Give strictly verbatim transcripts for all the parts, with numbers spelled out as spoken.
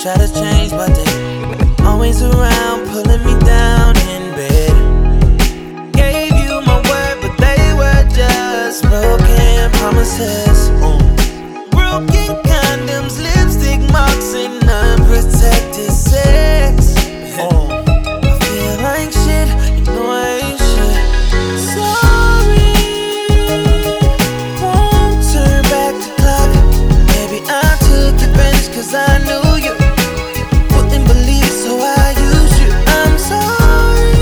try to change, but they always around, pulling me down in bed. Gave you my word, but they were just broken promises. Uh. Broken condoms, lipstick marks, and unprotected sex. Uh. I feel like shit, you know I ain't shit. Sorry, won't turn back the clock. Maybe I took advantage cause I knew you wouldn't believe, so I used you. I'm sorry.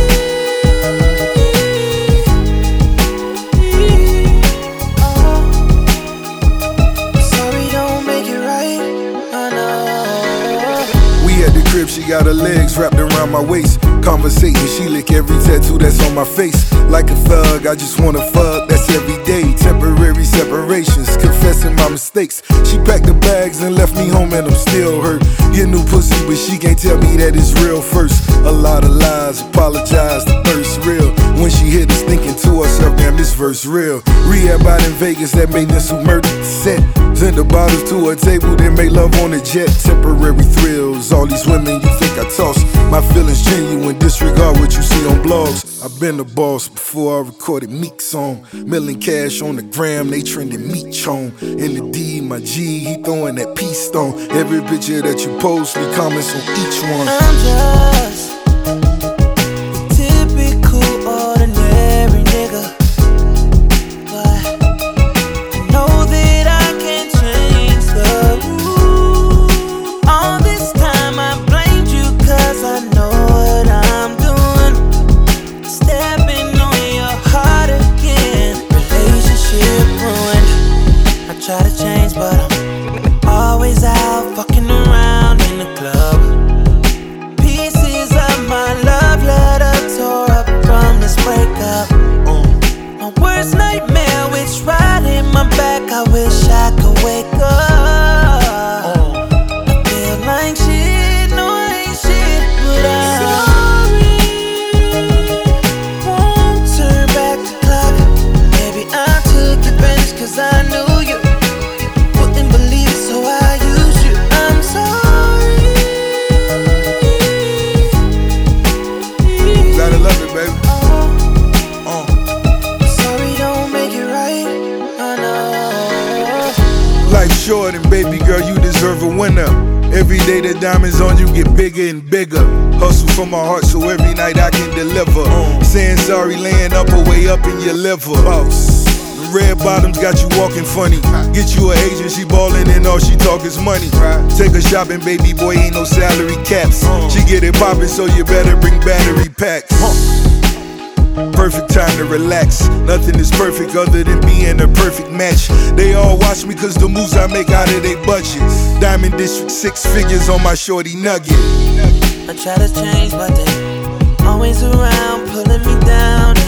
Oh. Sorry don't make it right. Oh no. We at the crib, she got her legs wrapped around my waist. Conversating, she lick every tattoo that's on my face. Like a thug, I just wanna fuck, that's every day. Temporary separations, confessing my mistakes. She packed the bags and left me home and I'm still hurt. Get new pussy, but she can't tell me that it's real first. A lot of lies, apologize, the thirst real. When she hit us thinking to herself, damn, this verse real. Rehab out in Vegas, that made this who murdered the set. Send the bottles to her table, then make love on the jet. Temporary thrills, all these women you think I toss. My feelings genuine, disregard what you see on blogs. I've been the boss before I recorded Meek's song. Milling cash on the gram, they trending meat chone. In the D, my G, he throwing that peace stone. Every picture that you post, me comments on each one. I'm just a typical ordinary nigga, but I know that I can change the rules. All this time I blamed you cause I know what I'm doing. Stepping on your heart again. Relationship ruined. I try to change but I'm always out fucking around in the club. Pieces of my love letter tore up from this breakup. uh. My worst nightmare, which right in my back, I wish I could wake up. uh. I feel like shit, no I ain't shit, but I'm sorry. Won't turn back the clock. Maybe I took advantage cause I knew you wouldn't believe it, so I used you. I'm sorry. Gotta love it, baby. Uh. Sorry don't make it right. Oh no. Life's short and baby girl, you deserve a winner. Every day the diamonds on you get bigger and bigger. Hustle from my heart so every night I can deliver. Uh. Saying sorry, laying up or way up in your liver. Boss. The red bottoms got you walking funny. Get you an agent, she ballin' and all she talk is money. Take her shopping, baby boy, ain't no salary caps. She get it poppin', so you better bring battery packs. Perfect time to relax. Nothing is perfect other than being a perfect match. They all watch me cause the moves I make out of their budget. Diamond District, six figures on my shorty nugget. I try to change but they always around, pulling me down